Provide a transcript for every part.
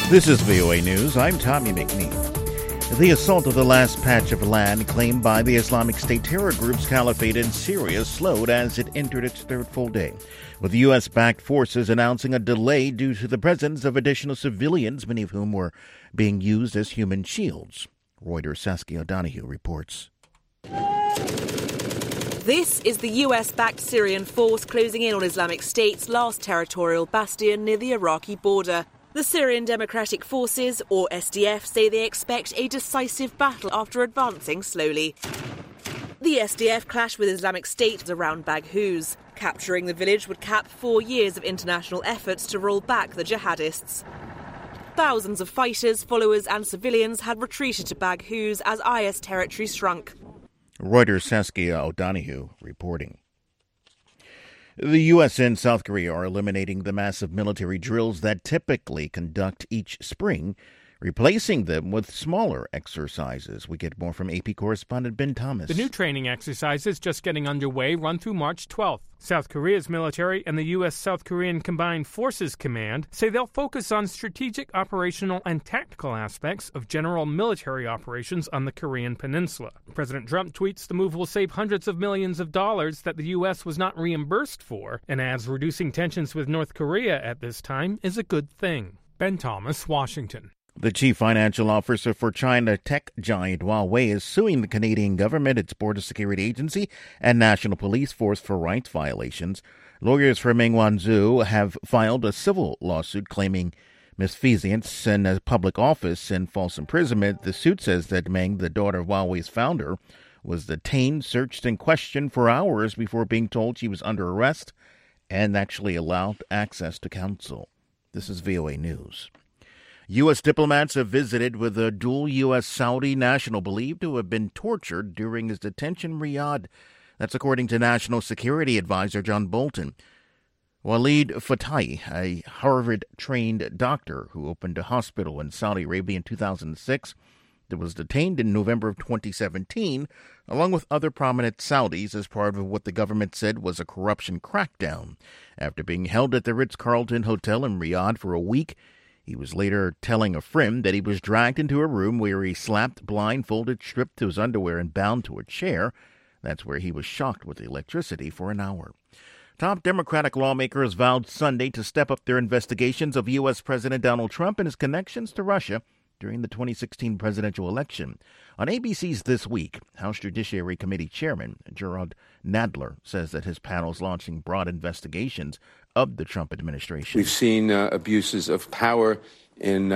This is VOA News. I'm Tommy McNeil. The assault of the last patch of land claimed by the Islamic State terror group's caliphate in Syria slowed as it entered its third full day, with U.S.-backed forces announcing a delay due to the presence of additional civilians, many of whom were being used as human shields. Reuters' Saskia O'Donoghue reports. This is the US-backed Syrian force closing in on Islamic State's last territorial bastion near the Iraqi border. The Syrian Democratic Forces, or SDF, say they expect a decisive battle after advancing slowly. The SDF clashed with Islamic State around Baghouz. Capturing the village would cap 4 years of international efforts to roll back the jihadists. Thousands of fighters, followers and civilians had retreated to Baghouz as IS territory shrunk. Reuters' Saskia O'Donoghue reporting. The U.S. and South Korea are eliminating the massive military drills that typically conduct each spring, replacing them with smaller exercises. We get more from AP correspondent Ben Thomas. The new training exercises just getting underway run through March 12th. South Korea's military and the U.S.-South Korean Combined Forces Command say they'll focus on strategic, operational, and tactical aspects of general military operations on the Korean peninsula. President Trump tweets the move will save hundreds of millions of dollars that the U.S. was not reimbursed for, and adds reducing tensions with North Korea at this time is a good thing. Ben Thomas, Washington. The chief financial officer for China tech giant Huawei is suing the Canadian government, its border security agency, and national police force for rights violations. Lawyers for Meng Wanzhou have filed a civil lawsuit claiming misfeasance in a public office and false imprisonment. The suit says that Meng, the daughter of Huawei's founder, was detained, searched, and questioned for hours before being told she was under arrest and actually allowed access to counsel. This is VOA News. U.S. diplomats have visited with a dual U.S.-Saudi national believed to have been tortured during his detention in Riyadh. That's according to National Security Advisor John Bolton. Walid Fatai, a Harvard-trained doctor who opened a hospital in Saudi Arabia in 2006, that was detained in November of 2017, along with other prominent Saudis as part of what the government said was a corruption crackdown. After being held at the Ritz-Carlton Hotel in Riyadh for a week, he was later telling a friend that he was dragged into a room where he slapped, blindfolded, stripped to his underwear, and bound to a chair. That's where he was shocked with electricity for an hour. Top Democratic lawmakers vowed Sunday to step up their investigations of U.S. President Donald Trump and his connections to Russia during the 2016 presidential election. On ABC's This Week, House Judiciary Committee Chairman Gerald Nadler says that his panel is launching broad investigations of the Trump administration. We've seen abuses of power in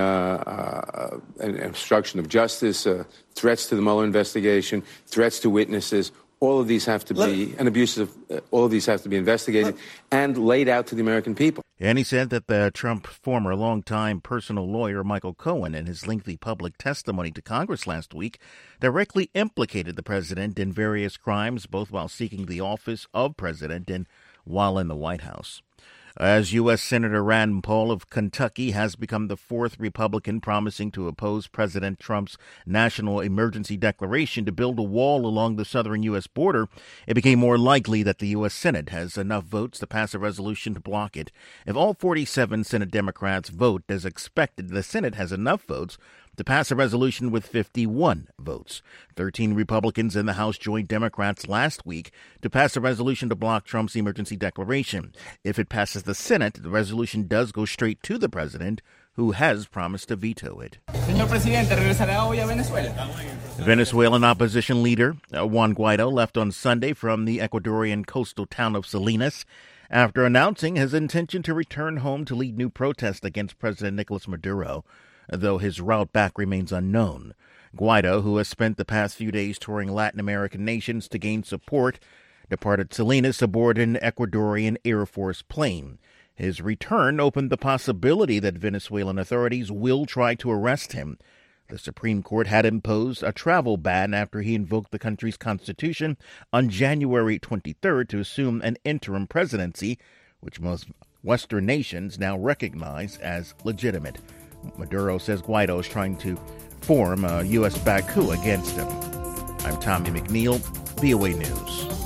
obstruction of justice, threats to the Mueller investigation, threats to witnesses. All of these have to be, all of these have to be investigated and laid out to the American people. And he said that the Trump former longtime personal lawyer Michael Cohen, in his lengthy public testimony to Congress last week, directly implicated the president in various crimes, both while seeking the office of president and while in the White House. As U.S. Senator Rand Paul of Kentucky has become the fourth Republican promising to oppose President Trump's national emergency declaration to build a wall along the southern U.S. border, it became more likely that the U.S. Senate has enough votes to pass a resolution to block it. If all 47 Senate Democrats vote as expected, the Senate has enough votes to pass a resolution with 51 votes. 13 Republicans in the House joined Democrats last week to pass a resolution to block Trump's emergency declaration. If it passes the Senate, the resolution does go straight to the president, who has promised to veto it. Señor Presidente, ¿regresará hoy a Venezuela? Venezuelan opposition leader Juan Guaido left on Sunday from the Ecuadorian coastal town of Salinas after announcing his intention to return home to lead new protests against President Nicolas Maduro, though his route back remains unknown. Guaido, who has spent the past few days touring Latin American nations to gain support, departed Salinas aboard an Ecuadorian Air Force plane. His return opened the possibility that Venezuelan authorities will try to arrest him. The Supreme Court had imposed a travel ban after he invoked the country's constitution on January 23rd to assume an interim presidency, which most Western nations now recognize as legitimate. Maduro says Guaido is trying to form a U.S.-backed coup against him. I'm Tommy McNeil, VOA News.